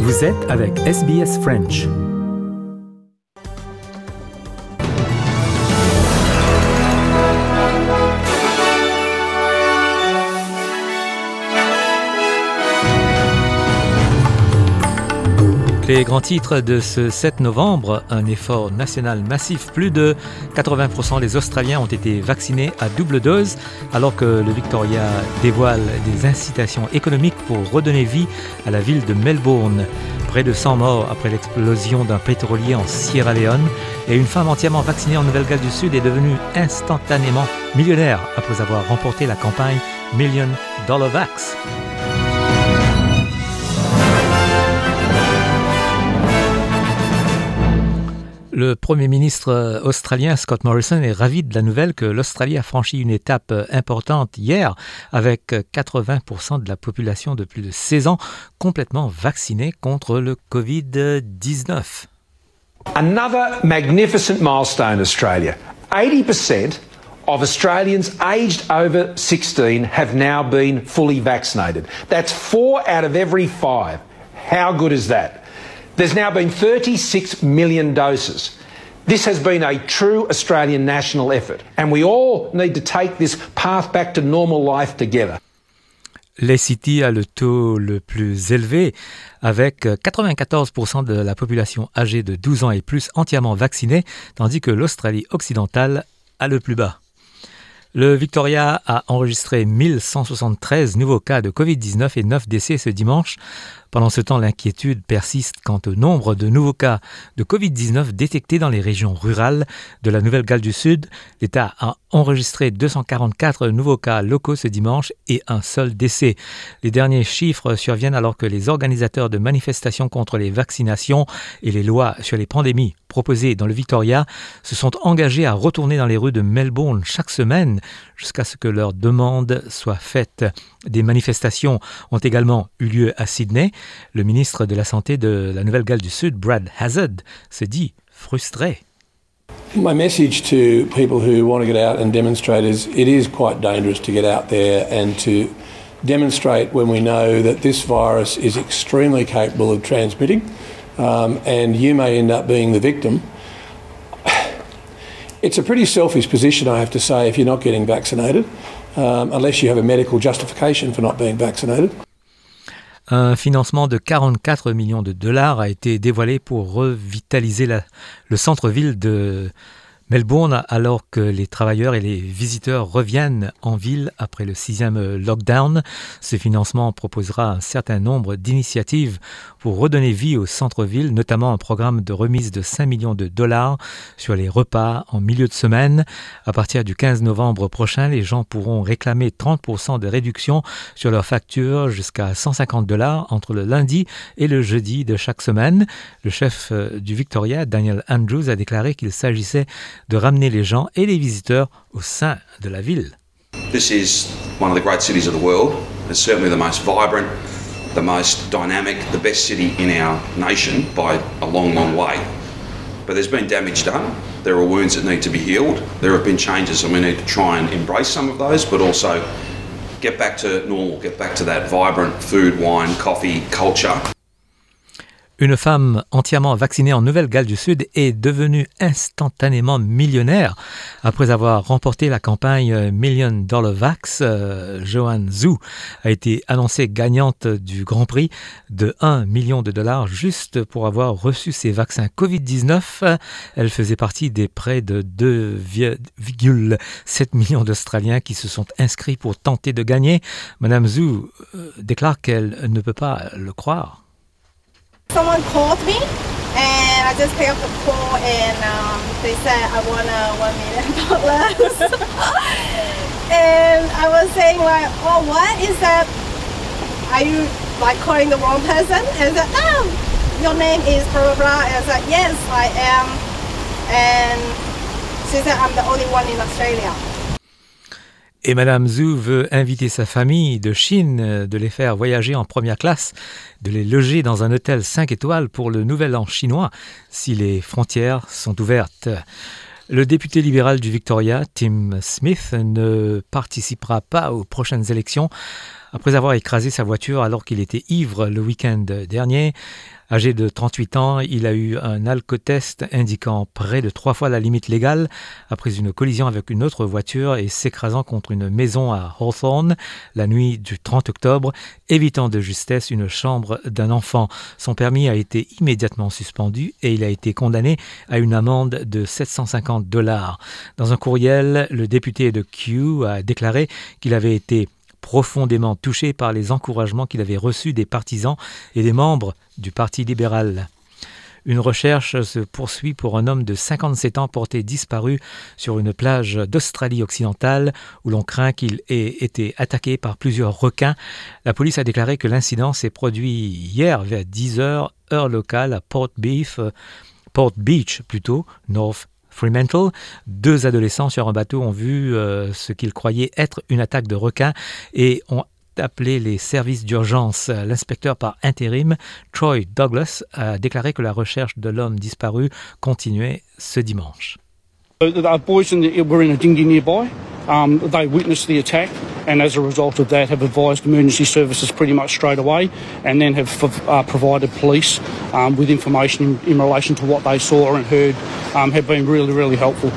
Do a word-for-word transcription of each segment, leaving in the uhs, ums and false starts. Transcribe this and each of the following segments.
Vous êtes avec S B S French. Les grands titres de ce sept novembre, un effort national massif. Plus de quatre-vingts pour cent des Australiens ont été vaccinés à double dose, alors que le Victoria dévoile des incitations économiques pour redonner vie à la ville de Melbourne. Près de cent morts après l'explosion d'un pétrolier en Sierra Leone, et une femme entièrement vaccinée en Nouvelle-Galles du Sud est devenue instantanément millionnaire après avoir remporté la campagne Million Dollar Vax. Le Premier ministre australien Scott Morrison est ravi de la nouvelle que l'Australie a franchi une étape importante hier avec quatre-vingts pour cent de la population de plus de seize ans complètement vaccinée contre le covid dix-neuf. Another magnificent milestone, Australia. eighty percent of Australians aged over sixteen have now been fully vaccinated. That's four out of every five. How good is that? There's now been thirty-six million doses. This has been a true Australian national effort, and we all need to take this path back to normal life together. Les City a le taux le plus élevé, avec quatre-vingt-quatorze pour cent de la population âgée de douze ans et plus entièrement vaccinée, tandis que l'Australie occidentale a le plus bas. Le Victoria a enregistré mille cent soixante-treize nouveaux cas de covid dix-neuf et neuf décès ce dimanche. Pendant ce temps, l'inquiétude persiste quant au nombre de nouveaux cas de covid dix-neuf détectés dans les régions rurales de la Nouvelle-Galles du Sud. L'État a enregistré deux cent quarante-quatre nouveaux cas locaux ce dimanche et un seul décès. Les derniers chiffres surviennent alors que les organisateurs de manifestations contre les vaccinations et les lois sur les pandémies proposées dans le Victoria se sont engagés à retourner dans les rues de Melbourne chaque semaine jusqu'à ce que leurs demandes soient faites. Des manifestations ont également eu lieu à Sydney. Le ministre de la Santé de la Nouvelle-Galles du Sud, Brad Hazzard, se dit frustré. My message to people who want to get out and demonstrate is it is quite dangerous to get out there and to demonstrate when we know that this virus is extremely capable of transmitting, um, and you may end up being the victim. It's a pretty selfish position, I have to say, if you're not getting vaccinated, um, unless you have a medical justification for not being vaccinated. Un financement de quarante-quatre millions de dollars a été dévoilé pour revitaliser la, le centre-ville de Melbourne alors que les travailleurs et les visiteurs reviennent en ville après le sixième lockdown. Ce financement proposera un certain nombre d'initiatives pour redonner vie au centre-ville, notamment un programme de remise de cinq millions de dollars sur les repas en milieu de semaine. À partir du quinze novembre prochain, les gens pourront réclamer trente pour cent de réduction sur leurs factures jusqu'à cent cinquante dollars entre le lundi et le jeudi de chaque semaine. Le chef du Victoria, Daniel Andrews, a déclaré qu'il s'agissait de ramener les gens et les visiteurs au sein de la ville. This is one of the great cities of the world. It's certainly the most vibrant, the most dynamic, the best city in our nation by a long, long way. But there's been damage done. There are wounds that need to be healed. There have been changes and we need to try and embrace some of those, but also get back to normal, get back to that vibrant food, wine, coffee, culture. Une femme entièrement vaccinée en Nouvelle-Galles du Sud est devenue instantanément millionnaire après avoir remporté la campagne Million Dollar Vax. Euh, Joanne Zhu a été annoncée gagnante du Grand Prix de un million de dollars juste pour avoir reçu ses vaccins covid dix-neuf. Elle faisait partie des près de deux virgule sept millions d'Australiens qui se sont inscrits pour tenter de gagner. Madame Zhu euh, déclare qu'elle ne peut pas le croire. Someone called me and I just picked up the call and um, they said I won a one million dollars. And I was saying like, oh, what is that? Are you like calling the wrong person? And I said, no, your name is blah blah blah. And I said, yes, I am. And she said, I'm the only one in Australia. Et Madame Zhu veut inviter sa famille de Chine, de les faire voyager en première classe, de les loger dans un hôtel cinq étoiles pour le Nouvel An chinois, si les frontières sont ouvertes. Le député libéral du Victoria, Tim Smith, ne participera pas aux prochaines élections après avoir écrasé sa voiture alors qu'il était ivre le week-end dernier. Âgé de trente-huit ans, il a eu un alcotest indiquant près de trois fois la limite légale après une collision avec une autre voiture et s'écrasant contre une maison à Hawthorne la nuit du trente octobre, évitant de justesse une chambre d'un enfant. Son permis a été immédiatement suspendu et il a été condamné à une amende de sept cent cinquante dollars. Dans un courriel, le député de Kew a déclaré qu'il avait été profondément touché par les encouragements qu'il avait reçus des partisans et des membres du Parti libéral. Une recherche se poursuit pour un homme de cinquante-sept ans porté disparu sur une plage d'Australie occidentale où l'on craint qu'il ait été attaqué par plusieurs requins. La police a déclaré que l'incident s'est produit hier vers dix heures, heure locale, à Port Beach, Port Beach plutôt, North Fremantle. Deux adolescents sur un bateau ont vu euh, ce qu'ils croyaient être une attaque de requins et ont appelé les services d'urgence. L'inspecteur par intérim, Troy Douglas, a déclaré que la recherche de l'homme disparu continuait ce dimanche. The boys in the, were in a dinghy nearby. Um, they witnessed the attack and as a result of that have advised emergency services pretty much straight away and then have uh, provided police um, with information in, in relation to what they saw and heard um, have been really, really helpful.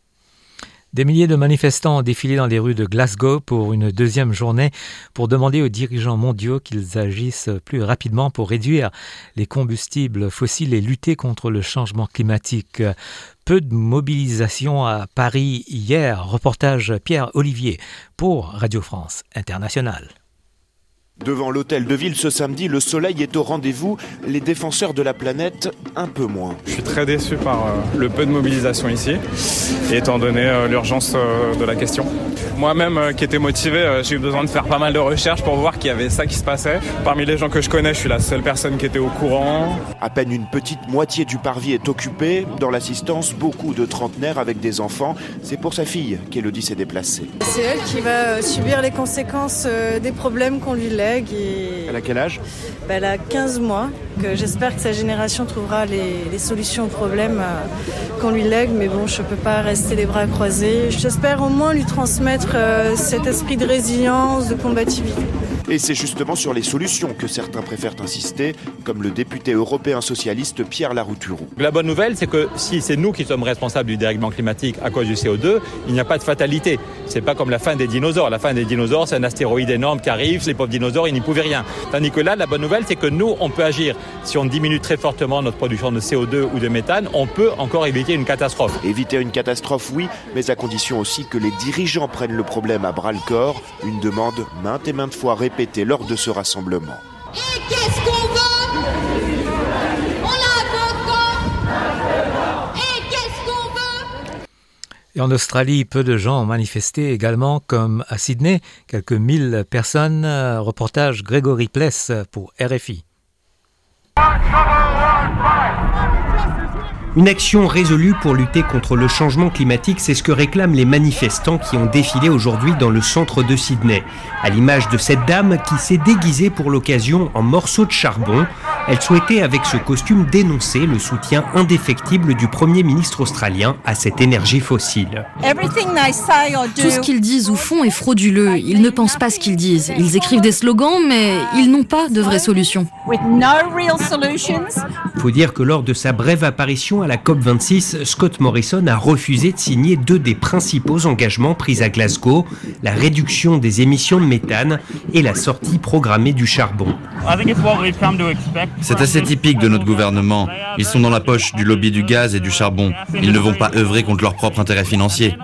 Des milliers de manifestants ont défilé dans les rues de Glasgow pour une deuxième journée pour demander aux dirigeants mondiaux qu'ils agissent plus rapidement pour réduire les combustibles fossiles et lutter contre le changement climatique. Peu de mobilisation à Paris hier. Reportage Pierre Olivier pour Radio France Internationale. Devant l'hôtel de ville ce samedi, le soleil est au rendez-vous, les défenseurs de la planète un peu moins. Je suis très déçu par euh, le peu de mobilisation ici, étant donné euh, l'urgence euh, de la question. Moi-même euh, qui étais motivé, euh, j'ai eu besoin de faire pas mal de recherches pour voir qu'il y avait ça qui se passait. Parmi les gens que je connais, je suis la seule personne qui était au courant. À peine une petite moitié du parvis est occupée. Dans l'assistance, beaucoup de trentenaires avec des enfants. C'est pour sa fille qu'Élodie s'est déplacée. C'est elle qui va subir les conséquences des problèmes qu'on lui lègue. Et... Elle a quel âge ? Ben, elle a quinze mois. Que j'espère que sa génération trouvera les, les solutions aux problèmes euh, qu'on lui lègue. Mais bon, je ne peux pas rester les bras croisés. J'espère au moins lui transmettre euh, cet esprit de résilience, de combativité. Et c'est justement sur les solutions que certains préfèrent insister, comme le député européen socialiste Pierre Larouturou. La bonne nouvelle, c'est que si c'est nous qui sommes responsables du dérèglement climatique à cause du C O deux, il n'y a pas de fatalité. C'est pas comme la fin des dinosaures. La fin des dinosaures, c'est un astéroïde énorme qui arrive, les pauvres dinosaures, ils n'y pouvaient rien. Tandis que là, la bonne nouvelle, c'est que nous, on peut agir. Si on diminue très fortement notre production de C O deux ou de méthane, on peut encore éviter une catastrophe. Éviter une catastrophe, oui, mais à condition aussi que les dirigeants prennent le problème à bras-le-corps. Une demande maintes et maintes fois répétée lors de ce rassemblement. Et qu'est-ce qu'on veut ? On a un corps. Et qu'est-ce qu'on veut ? Et en Australie, peu de gens ont manifesté également, comme à Sydney, quelques mille personnes. Reportage Grégory Pless pour R F I. Une action résolue pour lutter contre le changement climatique, c'est ce que réclament les manifestants qui ont défilé aujourd'hui dans le centre de Sydney. À l'image de cette dame qui s'est déguisée pour l'occasion en morceau de charbon, elle souhaitait avec ce costume dénoncer le soutien indéfectible du Premier ministre australien à cette énergie fossile. Tout ce qu'ils disent ou font est frauduleux. Ils ne pensent pas ce qu'ils disent. Ils écrivent des slogans, mais ils n'ont pas de vraies solutions. Il faut dire que lors de sa brève apparition à la COP vingt-six, Scott Morrison a refusé de signer deux des principaux engagements pris à Glasgow, la réduction des émissions de méthane et la sortie programmée du charbon. C'est assez typique de notre gouvernement. Ils sont dans la poche du lobby du gaz et du charbon. Ils ne vont pas œuvrer contre leurs propres intérêts financiers.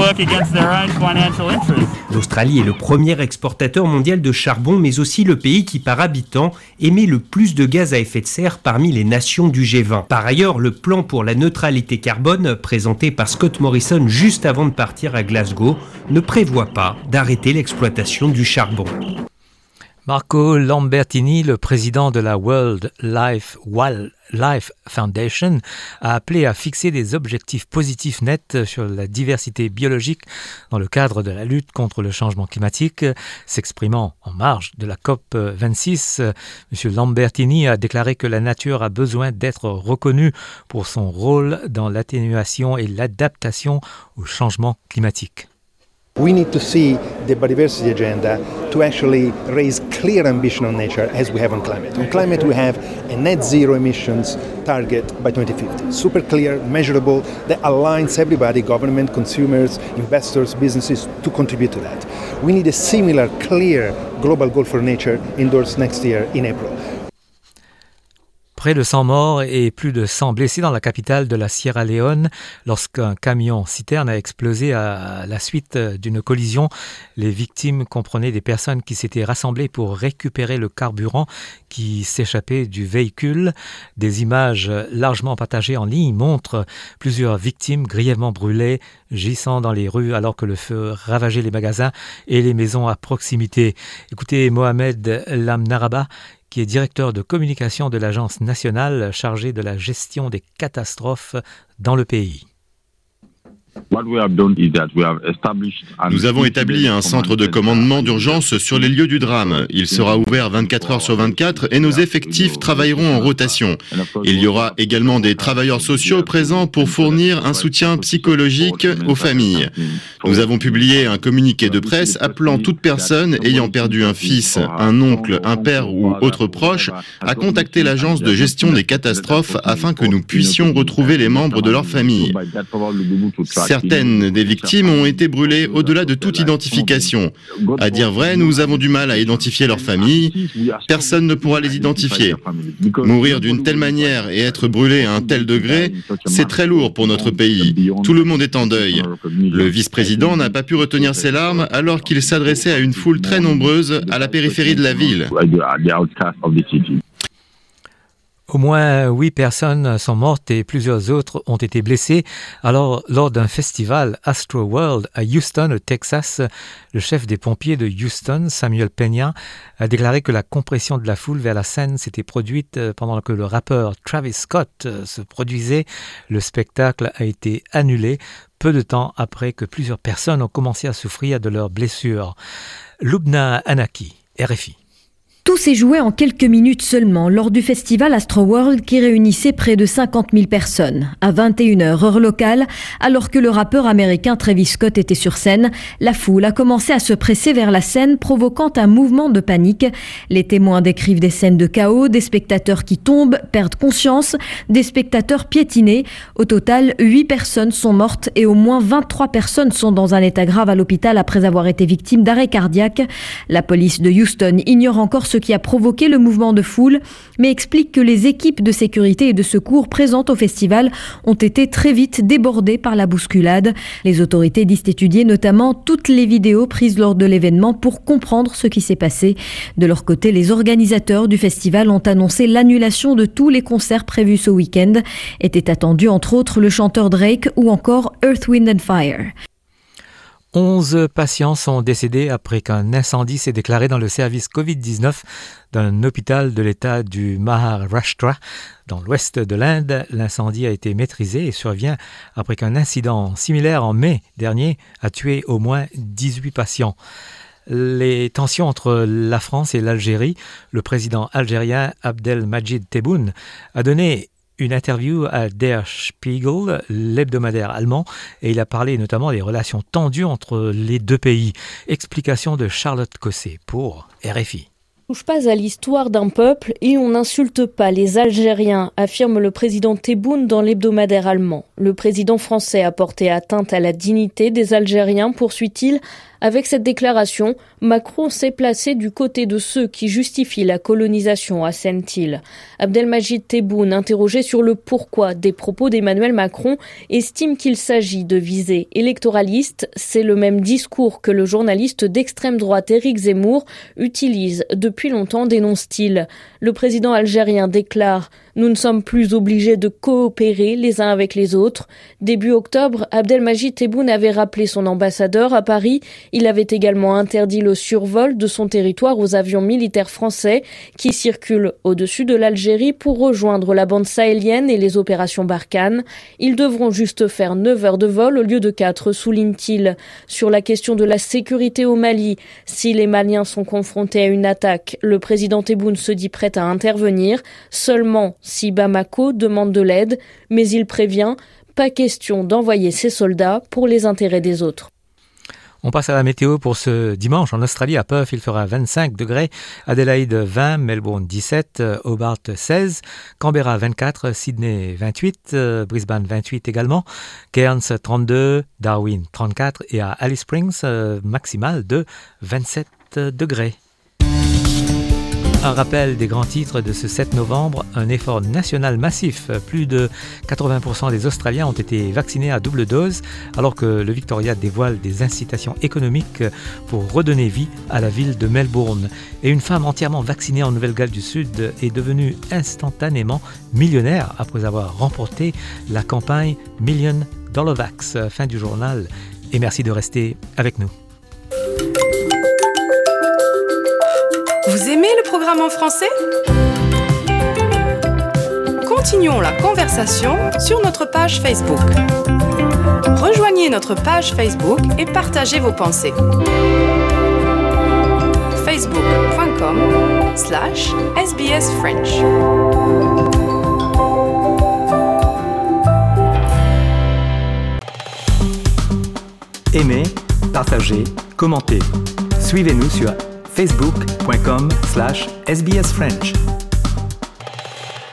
L'Australie est le premier exportateur mondial de charbon, mais aussi le pays qui, par habitant, émet le plus de gaz à effet de serre parmi les nations du G vingt. Par ailleurs, le plan pour la neutralité carbone, présenté par Scott Morrison juste avant de partir à Glasgow, ne prévoit pas d'arrêter l'exploitation du charbon. Marco Lambertini, le président de la World Life, Wildlife Foundation, a appelé à fixer des objectifs positifs nets sur la diversité biologique dans le cadre de la lutte contre le changement climatique. S'exprimant en marge de la COP vingt-six, M. Lambertini a déclaré que la nature a besoin d'être reconnue pour son rôle dans l'atténuation et l'adaptation au changement climatique. We need to see the biodiversity agenda to actually raise clear ambition on nature as we have on climate. On climate we have a net zero emissions target by twenty fifty. Super clear, measurable, that aligns everybody, government, consumers, investors, businesses, to contribute to that. We need a similar clear global goal for nature endorsed next year in April. Près de cent morts et plus de cent blessés dans la capitale de la Sierra Leone lorsqu'un camion-citerne a explosé à la suite d'une collision. Les victimes comprenaient des personnes qui s'étaient rassemblées pour récupérer le carburant qui s'échappait du véhicule. Des images largement partagées en ligne montrent plusieurs victimes grièvement brûlées, gissant dans les rues alors que le feu ravageait les magasins et les maisons à proximité. Écoutez Mohamed Lamnaraba, qui est directeur de communication de l'Agence nationale chargée de la gestion des catastrophes dans le pays. Nous avons établi un centre de commandement d'urgence sur les lieux du drame. Il sera ouvert vingt-quatre heures sur vingt-quatre et nos effectifs travailleront en rotation. Il y aura également des travailleurs sociaux présents pour fournir un soutien psychologique aux familles. Nous avons publié un communiqué de presse appelant toute personne ayant perdu un fils, un oncle, un père ou autre proche à contacter l'agence de gestion des catastrophes afin que nous puissions retrouver les membres de leur famille. Certaines des victimes ont été brûlées au-delà de toute identification. À dire vrai, nous avons du mal à identifier leurs familles. Personne ne pourra les identifier. Mourir d'une telle manière et être brûlé à un tel degré, c'est très lourd pour notre pays. Tout le monde est en deuil. Le vice-président n'a pas pu retenir ses larmes alors qu'il s'adressait à une foule très nombreuse à la périphérie de la ville. Au moins huit personnes sont mortes et plusieurs autres ont été blessées. Alors, lors d'un festival Astro World à Houston, au Texas, le chef des pompiers de Houston, Samuel Peña, a déclaré que la compression de la foule vers la scène s'était produite pendant que le rappeur Travis Scott se produisait. Le spectacle a été annulé peu de temps après que plusieurs personnes ont commencé à souffrir de leurs blessures. Lubna Anaki, R F I. Tout s'est joué en quelques minutes seulement lors du festival Astroworld qui réunissait près de cinquante mille personnes. À vingt et une heures heure locale, alors que le rappeur américain Travis Scott était sur scène, la foule a commencé à se presser vers la scène, provoquant un mouvement de panique. Les témoins décrivent des scènes de chaos, des spectateurs qui tombent, perdent conscience, des spectateurs piétinés. Au total, huit personnes sont mortes et au moins vingt-trois personnes sont dans un état grave à l'hôpital après avoir été victimes d'arrêt cardiaque. La police de Houston ignore encore ce qui a provoqué le mouvement de foule, mais explique que les équipes de sécurité et de secours présentes au festival ont été très vite débordées par la bousculade. Les autorités disent étudier notamment toutes les vidéos prises lors de l'événement pour comprendre ce qui s'est passé. De leur côté, les organisateurs du festival ont annoncé l'annulation de tous les concerts prévus ce week-end. Étaient attendus entre autres le chanteur Drake ou encore Earth, Wind and Fire. onze patients sont décédés après qu'un incendie s'est déclaré dans le service covid dix-neuf d'un hôpital de l'État du Maharashtra, dans l'ouest de l'Inde. L'incendie a été maîtrisé et survient après qu'un incident similaire en mai dernier a tué au moins dix-huit patients. Les tensions entre la France et l'Algérie, le président algérien Abdelmadjid Tebboune a donné une interview à Der Spiegel, l'hebdomadaire allemand, et il a parlé notamment des relations tendues entre les deux pays. Explication de Charlotte Cosset pour R F I. On ne touche pas à l'histoire d'un peuple et on n'insulte pas les Algériens, affirme le président Tebboune dans l'hebdomadaire allemand. Le président français a porté atteinte à la dignité des Algériens, poursuit-il. Avec cette déclaration, Macron s'est placé du côté de ceux qui justifient la colonisation, assène-t-il. Abdelmadjid Tebboune, interrogé sur le pourquoi des propos d'Emmanuel Macron, estime qu'il s'agit de visées électoralistes. C'est le même discours que le journaliste d'extrême droite Éric Zemmour utilise depuis longtemps, dénonce-t-il. Le président algérien déclare « Nous ne sommes plus obligés de coopérer les uns avec les autres ». Début octobre, Abdelmadjid Tebboune avait rappelé son ambassadeur à Paris. Il avait également interdit le survol de son territoire aux avions militaires français qui circulent au-dessus de l'Algérie pour rejoindre la bande sahélienne et les opérations Barkhane. Ils devront juste faire neuf heures de vol au lieu de quatre, souligne-t-il. Sur la question de la sécurité au Mali, si les Maliens sont confrontés à une attaque, le président Tebboune se dit prêt à intervenir, seulement si Bamako demande de l'aide, mais il prévient, pas question d'envoyer ses soldats pour les intérêts des autres. On passe à la météo pour ce dimanche. En Australie, à Perth, il fera vingt-cinq degrés. Adélaïde vingt, Melbourne dix-sept, Hobart seize, Canberra vingt-quatre, Sydney vingt-huit, Brisbane vingt-huit également, Cairns trente-deux, Darwin trente-quatre et à Alice Springs, maximale de vingt-sept degrés. Un rappel des grands titres de ce sept novembre, un effort national massif. Plus de quatre-vingts pour cent des Australiens ont été vaccinés à double dose, alors que le Victoria dévoile des incitations économiques pour redonner vie à la ville de Melbourne. Et une femme entièrement vaccinée en Nouvelle-Galles du Sud est devenue instantanément millionnaire après avoir remporté la campagne Million Dollar Vax. Fin du journal et merci de rester avec nous. Vous aimez le programme en français ? Continuons la conversation sur notre page Facebook. Rejoignez notre page Facebook et partagez vos pensées. facebook.com slash sbsfrench. Aimez, partagez, commentez. Suivez-nous sur facebook.com slash sbsfrench.